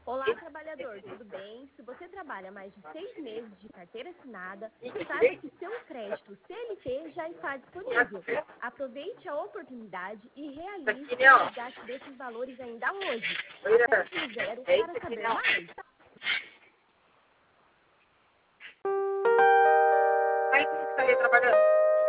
Olá, trabalhador, tudo bem? Se você trabalha mais de 6 meses de carteira assinada, saiba que seu crédito CLT já está disponível. Aproveite a oportunidade e realize o resgate desses valores ainda hoje. Aperte o 0 para saber mais. Aí quem está aí trabalhando?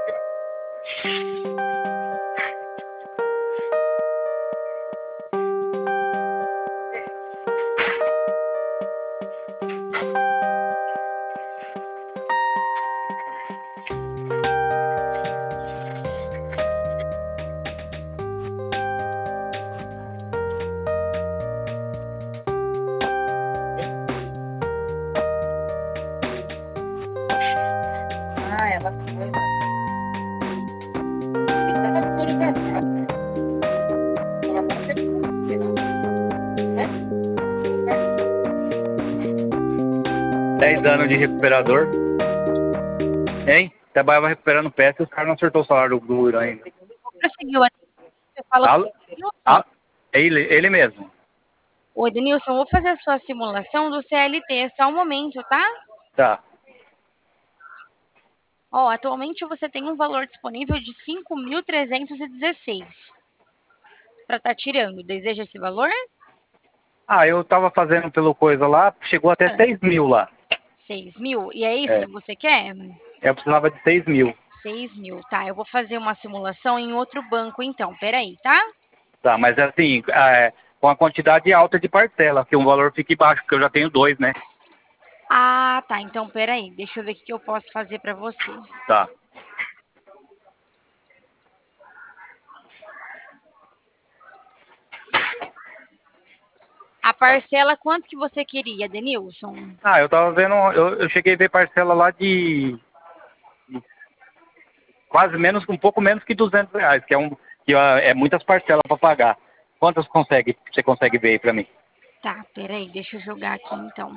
Ah, ela foi. Ela foi liberada. Ela não fez tudo, né? 10 anos de recuperador. Hein? Trabalhava recuperando peça e os caras não acertou o salário do Irã ainda. Prosseguiu. Você fala com Alô? o Denilson? Ah, ele mesmo. Oi, Denilson, vou fazer a sua simulação do CLT, só um momento, tá? Tá. Ó, atualmente você tem um valor disponível de 5.316 para estar tirando. Deseja esse valor? Ah, eu tava fazendo pelo coisa lá, chegou até Ah, 6 mil lá. 6.000? E é isso É. que você quer? Eu precisava de 6 mil. 6.000, tá. Eu vou fazer uma simulação em outro banco, então. Peraí, tá? Tá, mas assim, com a quantidade alta de parcela, que um valor fique baixo, porque eu já tenho dois, né? Ah, tá. Então, peraí. Deixa eu ver o que eu posso fazer para você. Tá. A parcela, quanto que você queria, Denilson? Ah, eu tava vendo, eu cheguei a ver parcela lá de quase menos, um pouco menos que R$ 200, é muitas parcelas para pagar. Quantas você consegue ver aí para mim? Tá, peraí. Deixa eu jogar aqui, então.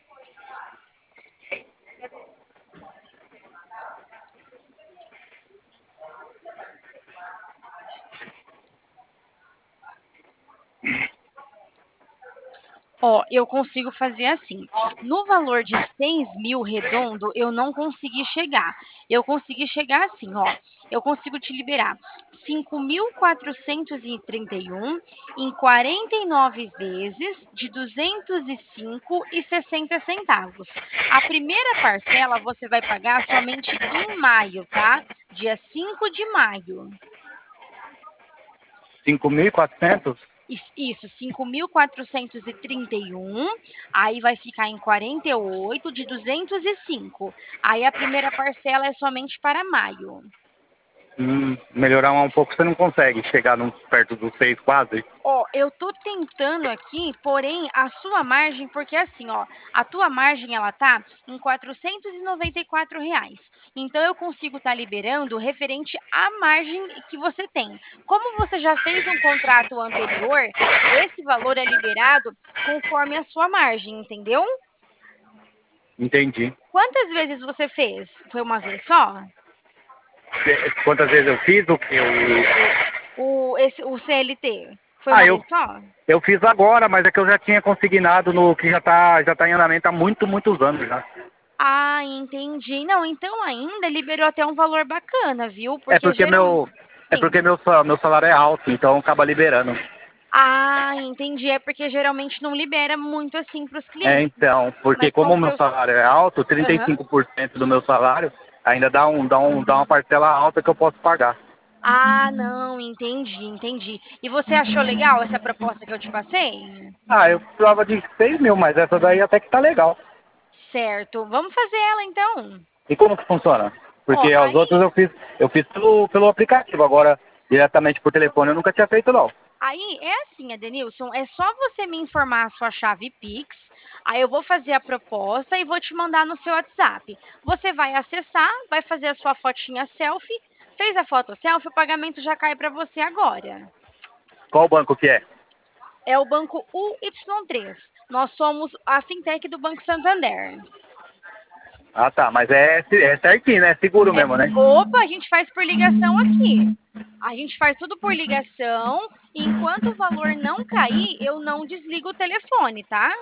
Ó, eu consigo fazer assim. No valor de 6.000 redondo, eu não consegui chegar. Eu consegui chegar assim, ó. Eu consigo te liberar 5.431 em 49 vezes de 205,60 centavos. A primeira parcela você vai pagar somente em maio, tá? Dia 5 de maio. 5.400? Isso, 5.431, aí vai ficar em 48 de 205. Aí a primeira parcela é somente para maio. Melhorar um pouco você não consegue chegar perto dos 6 quase. Ó, eu tô tentando aqui, porém a sua margem, porque assim, ó, a tua margem ela tá em R$ 494. Então eu consigo estar liberando referente à margem que você tem. Como você já fez um contrato anterior, esse valor é liberado conforme a sua margem, entendeu? Entendi. Quantas vezes você fez? Foi uma vez só? Quantas vezes eu fiz o que eu... O CLT? Foi Ah, uma eu, vez só? eu fiz agora, mas é que eu já tinha consignado no que já tá em andamento há muitos anos já. Ah, entendi. Não, então ainda liberou até um valor bacana, viu? É Porque porque geralmente. meu, é Sim. porque meu salário é alto, então acaba liberando. Ah, entendi. É porque geralmente não libera muito assim para os É, clientes. então, porque Mas com como o meu seus. salário é alto, Aham. 35% do meu salário, ainda dá uma parcela alta que eu posso pagar. Ah, não, entendi, entendi. E você achou legal essa proposta que eu te passei? Ah, eu precisava de 6 mil, mas essa daí até que tá legal. Certo. Vamos fazer ela então. E como que funciona? Ó, Porque os outros eu fiz pelo aplicativo, agora diretamente por telefone eu nunca tinha feito não. aí é assim, Adenilson, é só você me informar a sua chave Pix, aí eu vou fazer a proposta e vou te mandar no seu WhatsApp. Você vai acessar, vai fazer a sua fotinha selfie, fez a foto selfie, o pagamento já cai para você agora. Qual banco que é? É o Banco UY3. Nós somos a fintech do Banco Santander. Ah tá, mas é certinho, né? É seguro mesmo, né? Opa, a gente faz por ligação aqui. A gente faz tudo por ligação Enquanto o valor não cair, eu não desligo o telefone, tá?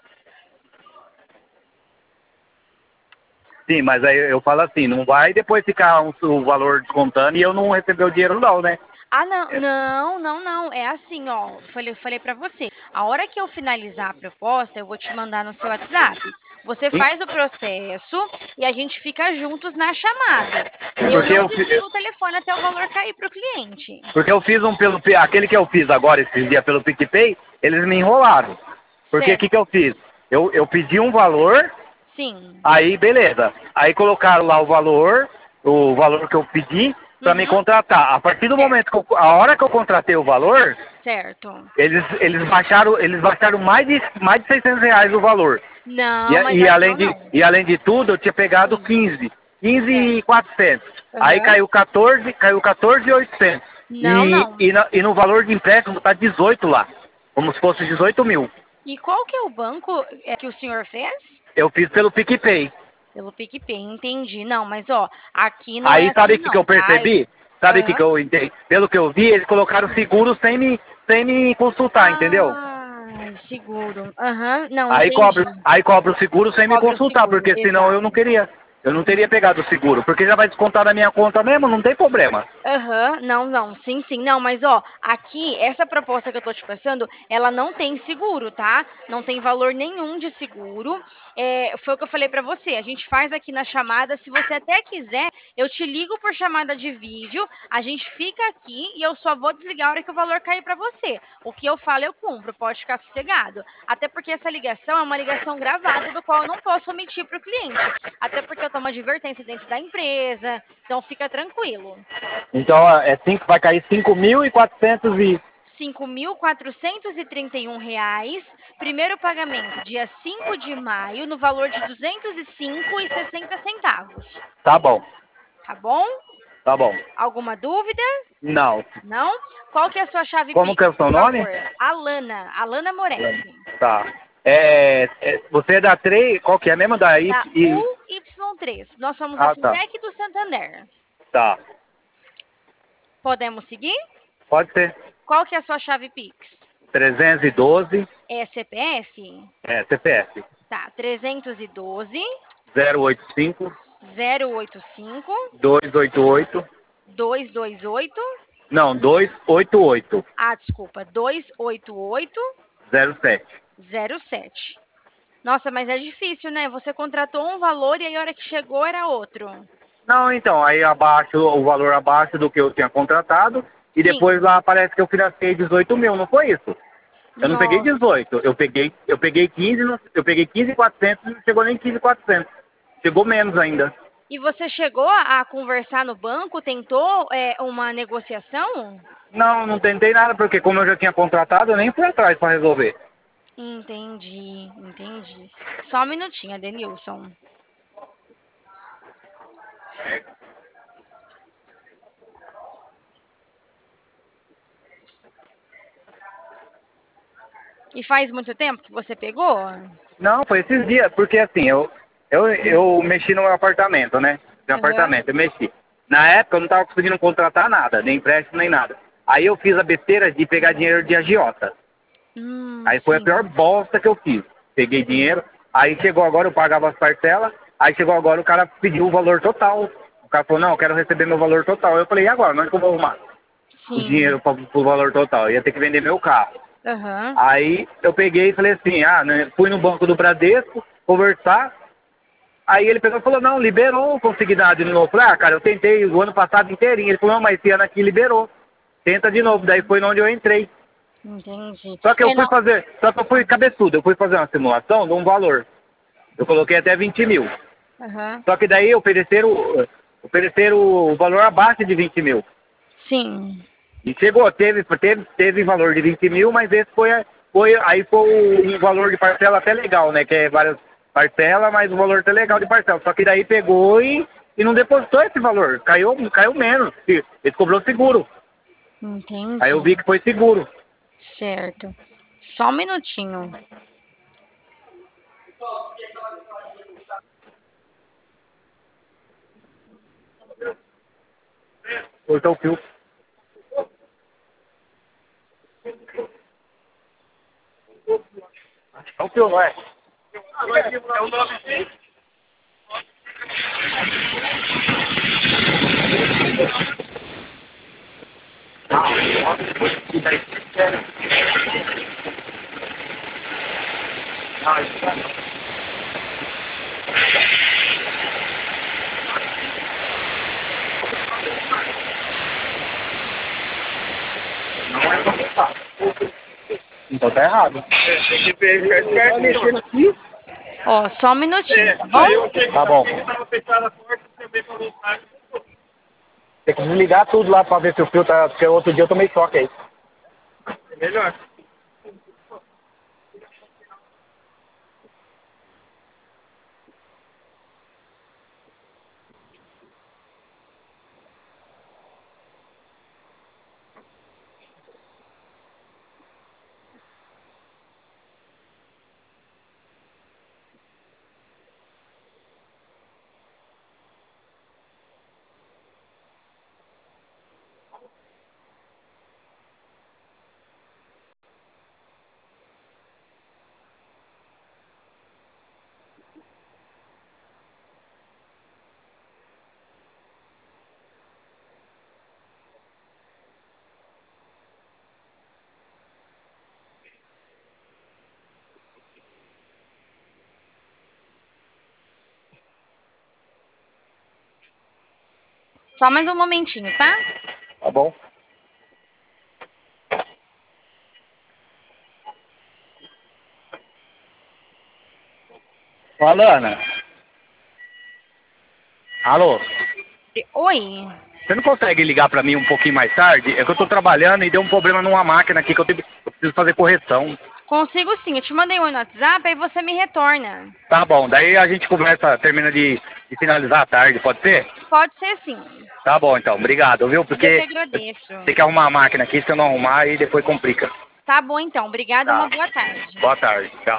Sim, mas aí eu falo assim, não vai depois ficar o valor descontando e eu não receber o dinheiro não, né? Ah, não. É assim, ó. Falei para você. A hora que eu finalizar a proposta, eu vou te mandar no seu WhatsApp. Você Sim, faz o processo e a gente fica juntos na chamada. Eu porque não eu, desligo o telefone até o valor cair para o cliente. porque eu fiz aquele que eu fiz agora esses dias pelo PicPay, eles me enrolaram. Porque o que, que Certo. eu fiz? Eu pedi um valor, Sim. aí beleza. Aí colocaram lá o valor que eu pedi para me Uhum. contratar. A partir do Certo. momento a hora que eu contratei o valor, Certo. eles baixaram mais de R$ 600 o valor. Não, mas aqui eu não. E além de tudo, eu tinha pegado Sim. 15 e Certo. 400. Aí Aham. caiu 14 e 800. Não. E no valor de empréstimo tá 18 lá. Como se fosse 18 mil. E qual que é o banco que o senhor fez? Eu fiz pelo PicPay. Pelo PicPay, entendi. Não, mas ó, aqui não é Aí sabe assim o que eu não, tá? percebi? Sabe o que Aham. eu entendi? Pelo que eu vi, eles colocaram seguro sem me consultar, entendeu? Ah, seguro. Aham, não, Aí entendi. cobra o seguro sem me Cobra o consultar, seguro, porque senão eu não exato. queria. Eu não teria pegado o seguro, porque já vai descontar na minha conta mesmo, não tem problema. Aham, não, sim, não, mas ó, aqui, essa proposta que eu tô te passando, ela não tem seguro, tá? Não tem valor nenhum de seguro. Foi o que eu falei pra você, a gente faz aqui na chamada, se você até quiser, eu te ligo por chamada de vídeo, a gente fica aqui e eu só vou desligar a hora que o valor cair pra você. O que eu falo, eu cumpro, pode ficar sossegado. Até porque essa ligação é uma ligação gravada, do qual eu não posso omitir pro cliente. Até porque eu tomo advertência dentro da empresa, então fica tranquilo. Então vai cair 5.400 e. R$ 5.431. Primeiro pagamento, dia 5 de maio, no valor de 205,60. Tá bom, Tá bom? tá bom. Alguma dúvida? Não. Não? Qual que é a sua chave Como que é Pix, o seu por nome? favor? Alana Moretti. Tá. Você é da 3, qual que é mesmo? Da I, Da UY3. Nós somos a Ah, tá. Fintech do Santander. Tá. Podemos seguir? Pode ser. Qual que é a sua chave Pix? 312, É CPF? CPF. Tá, 312 085 085 288. 228. Não, 288 Ah, desculpa, 288 07. 07. Nossa, mas é difícil, né? Você contratou um valor e aí a hora que chegou era outro. Não, então, aí abaixo, o valor abaixo do que eu tinha contratado, e depois Sim. lá parece que eu financei 18 mil, não foi isso? Eu não peguei Nossa. 18, eu peguei 15, eu peguei 15.400, não chegou nem 15.400. Chegou menos ainda. E você chegou a conversar no banco? Tentou uma negociação? Não, não tentei nada, porque como eu já tinha contratado, eu nem fui atrás para resolver. Entendi. Só um minutinho, Adenilson. E faz muito tempo que você pegou? Não, foi esses dias, porque assim, eu mexi no meu apartamento, né? No Aham. apartamento, eu mexi. Na época eu não estava conseguindo contratar nada, nem empréstimo, nem nada. Aí eu fiz a besteira de pegar dinheiro de agiota. Aí foi a pior Sim, bosta que eu fiz. Peguei dinheiro, sim, aí chegou agora, eu pagava as parcelas, aí chegou agora o cara pediu o valor total. O cara falou, não, eu quero receber meu valor total. Eu falei, e agora? Onde que eu vou arrumar o sim. dinheiro para o valor total? Eu ia ter que vender meu carro. Aham. Aí eu peguei e falei assim, né, fui no banco do Bradesco conversar. Aí ele pegou e falou, não, liberou consignado de novo. Eu falei, cara, eu tentei o ano passado inteirinho. Ele falou, não, mas esse ano aqui liberou. Tenta de novo. Daí foi onde eu entrei. Entendi. Não. Só que eu fui cabeçudo. Eu fui fazer uma simulação de um valor. Eu coloquei até 20 mil. Aham. Só que daí ofereceram o valor abaixo de 20 mil. Sim. E chegou, teve valor de 20 mil, mas esse aí foi um valor de parcela até legal, né? Que é várias parcelas, mas o valor até legal de parcela. Só que daí pegou e não depositou esse valor. Caiu menos. Ele cobrou seguro. Aí eu Entendi. vi que foi seguro. Certo. Só um minutinho. Cortou o fio. o fio, não é? É o 95. Então tá errado. Tem que ver certinho. Aqui. Ó, só um minutinho, tá bom? Tá bom. Tem que desligar tudo lá pra ver se o fio tá... Porque outro dia eu tomei choque aí. Melhor. Só mais um momentinho, tá? Tá bom. Fala, Ana. Alô? Oi. Você não consegue ligar pra mim um pouquinho mais tarde? É que eu tô trabalhando e deu um problema numa máquina aqui que eu preciso fazer correção. Consigo sim. Eu te mandei um no WhatsApp, aí você me retorna. Tá bom, daí a gente conversa, termina de finalizar à tarde, pode ser? Pode ser sim. Tá bom então, obrigado, viu? Eu que Porque agradeço. tem que arrumar a máquina aqui, se eu não arrumar, aí depois complica. Tá bom então. Obrigada, Tá. uma boa tarde. Boa tarde, tchau.